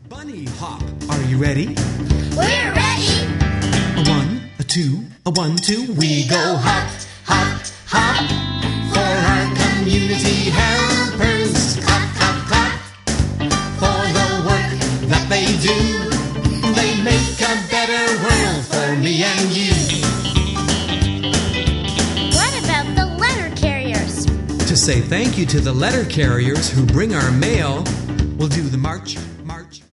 Bunny hop, are you ready? We're ready. A 1, a 2, a 1, 2. We go hop, hop, hop. For our community helpers, clap, clap, clap. For the work that they do, they make a better world for me and you. What about the letter carriers? To say thank you to the letter carriers who bring our mail, we'll do the march